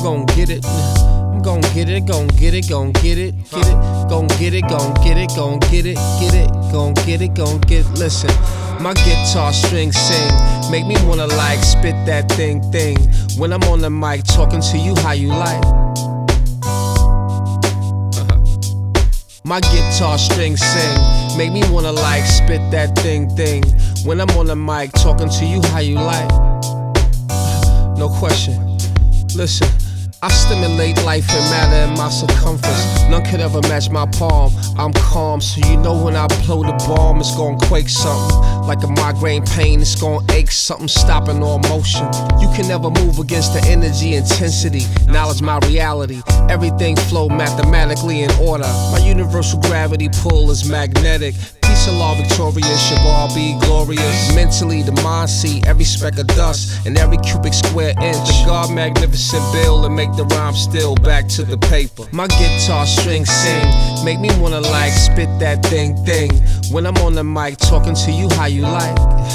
gon' get it. I'm gon' get it, gon' get it, gon' get it, get it, gon' get it, gon' get it, gon' get it, get it, gon' get it, gon' get it. Listen, my guitar strings sing, make me wanna like spit that thing. When I'm on the mic talking to you how you like. My guitar strings sing, make me wanna like spit that thing. When I'm on the mic talking to you how you like. No question. Listen, I stimulate life and matter in my circumference. None could ever match my palm. I'm calm, so you know when I blow the bomb, it's gon' quake something. Like a migraine pain, it's gon' ache something, stopping all motion. You can never move against the energy, intensity. Knowledge my reality. Everything flow mathematically in order. My universal gravity pull is magnetic. Peace and law victorious, shall all be glorious. Mentally, the mind see every speck of dust and every cubic square inch. The God magnificent bill and make the rhyme still back to the paper. My guitar strings sing, make me wanna like spit that thing. When I'm on the mic talking to you how you like.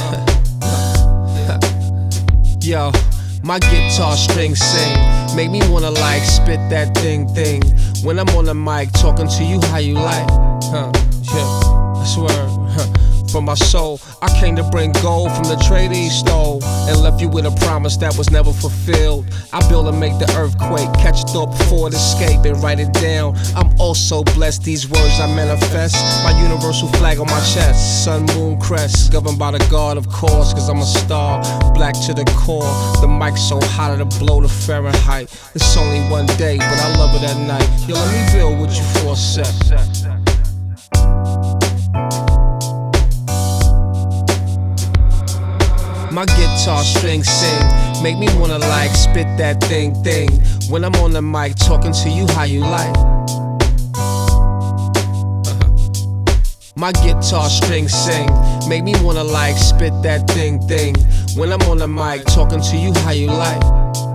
Yo, my guitar strings sing, make me wanna like spit that thing. When I'm on the mic talking to you how you like. Yeah. I swear, from my soul, I came to bring gold from the trade he stole and left you with a promise that was never fulfilled. I build and make the earthquake, catch a thought before it escape and write it down. I'm also blessed, these words I manifest. My universal flag on my chest, sun, moon, crest, governed by the God, of course, cause I'm a star, black to the core. The mic's so hot it'll blow the Fahrenheit. It's only one day, but I love it at night. Yo, let me build with you for a sec. My guitar strings sing, make me wanna like spit that thing. When I'm on the mic talking to you how you like. My guitar strings sing, make me wanna like spit that thing. When I'm on the mic talking to you how you like.